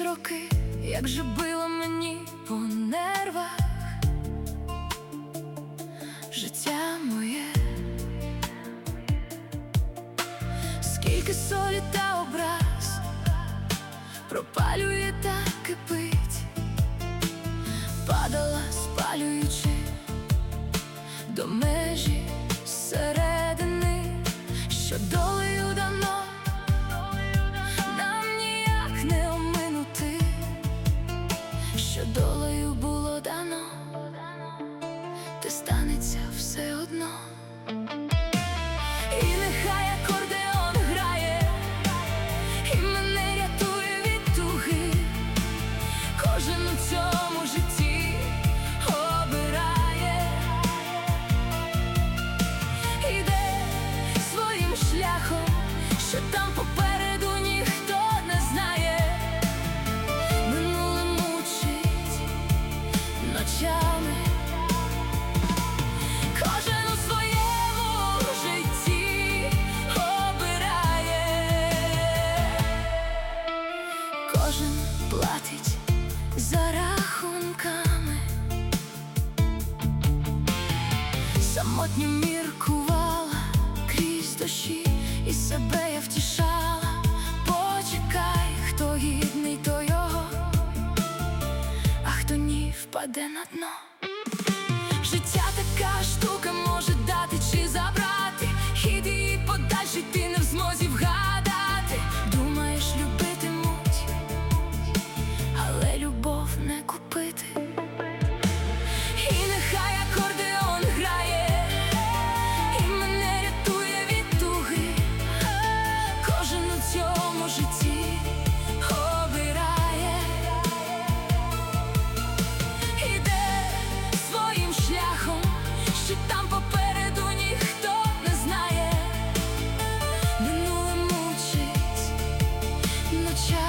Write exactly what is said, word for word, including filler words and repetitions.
роки, як же било мені по нервах життя моє, скільки солі та образ пропалює та кипить, падала, спалюючи до межі середини, що долею дано нам ніяк не оминути, що долею було дано, те станеться все одно. І нехай акордеон грає, і мене рятує від туги, кожен у цьому житті обирає, іде своїм шляхом, що там попереду ніхто не знає. Минуле мучить ночами, кожен у своєму житті обирає, кожен платить за рахунками. Самотньо міркувала крізь дощі, і себе я втішала: почекай, хто гідний, то його, а хто ні, впаде на дно. Життя така штука, може дати чи забрати, хід її подальший ти не в змозі вгадати. Думаєш, любитимуть, але любов не купити. І нехай акордеон грає, і мене рятує від туги, кожен у цьому житті обирає, іде своїм шляхом, що там попереду ніхто не знає. Минуле мучить ночами.